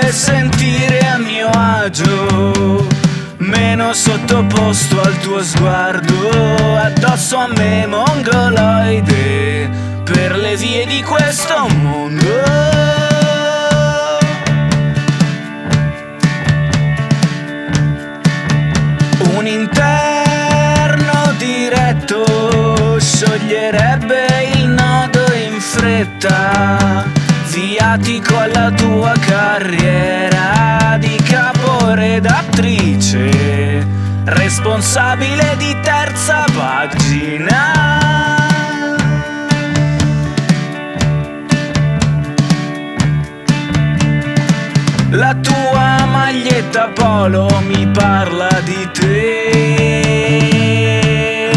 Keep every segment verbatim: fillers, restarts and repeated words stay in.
vuole sentire a mio agio, meno sottoposto al tuo sguardo, addosso a me mongoloide, per le vie di questo mondo. Un interno diretto scioglierebbe il nodo in fretta, viatico alla tua carriera di caporedattrice, responsabile di terza pagina. La tua maglietta polo mi parla di te,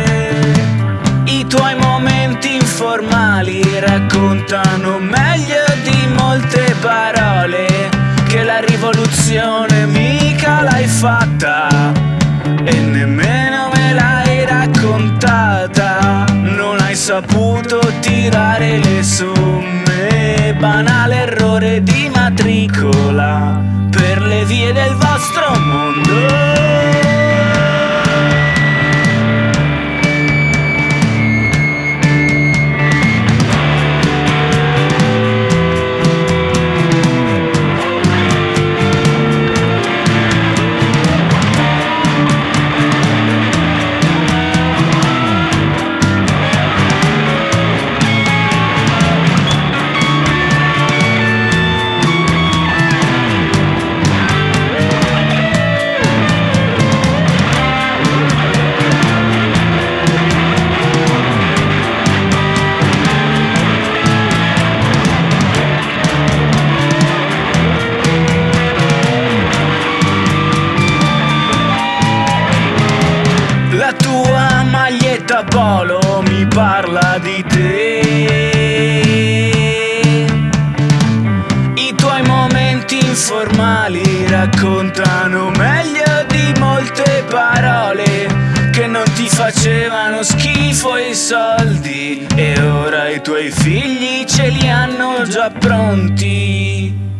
i tuoi momenti informali raccontano meglio di molte parole che la rivoluzione mica l'hai fatta e nemmeno me l'hai raccontata. Non hai saputo tirare le somme, banale errore di matricola per le vie del vostro mondo. La tua maglietta polo mi parla di te, i tuoi momenti informali raccontano meglio di molte parole che non ti facevano schifo i soldi, e ora i tuoi figli ce li hanno già pronti.